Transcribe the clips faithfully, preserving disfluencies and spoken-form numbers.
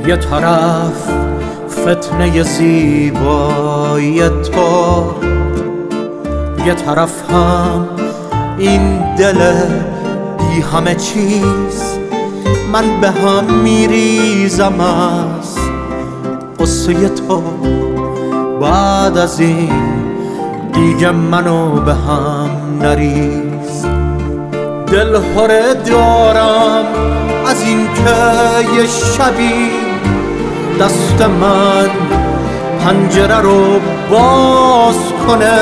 یه طرف فتنه زیبای تو، یه طرف هم این دل بی همه چیز. من به هم میریزم از قصه تو، بعد از این دیگه منو به هم نریز. دل هره دارم از این که یه شبی دست من پنجره رو باز کنه،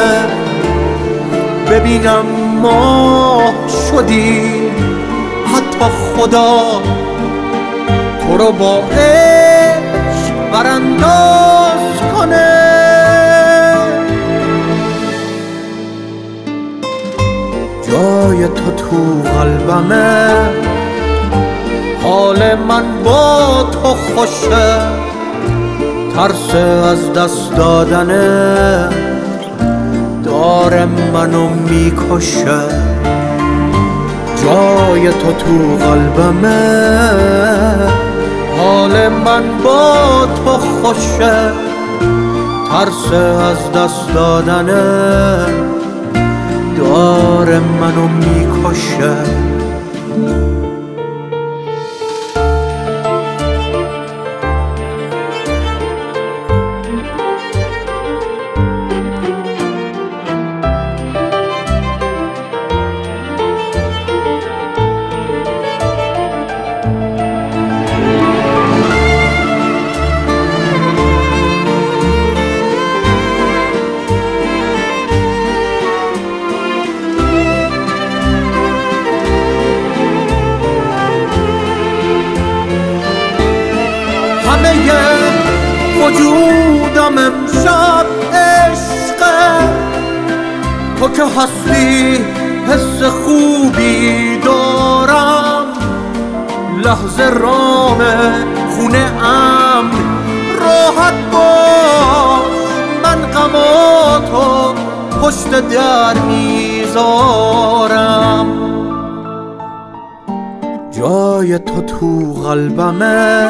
ببینم ما شدیم حتی خدا تو رو با عشق برانداز کنه. جای تو تو قلبمه، حال من با تو خوشه، ترس از دست دادنه داره منو میکشه. جای تو تو قلبمه، حال من با تو خوشه، ترس از دست دادنه داره منو میکشه. وجودم امشب عشقه، تو که هستی حس خوبی دارم. لحظه رام خونه امن راحت باش، من غماتو پشت در میذارم. جای تو تو قلبمه،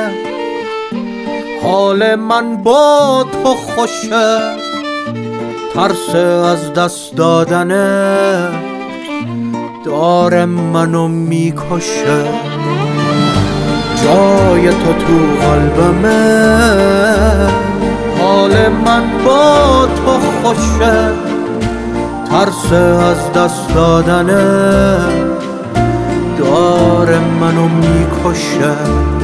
حال من با تو خوشه، ترس از دست دادنه داره منو میکشه. جای تو تو قلبمه، حال من با تو خوشه، ترس از دست دادنه داره منو میکشه.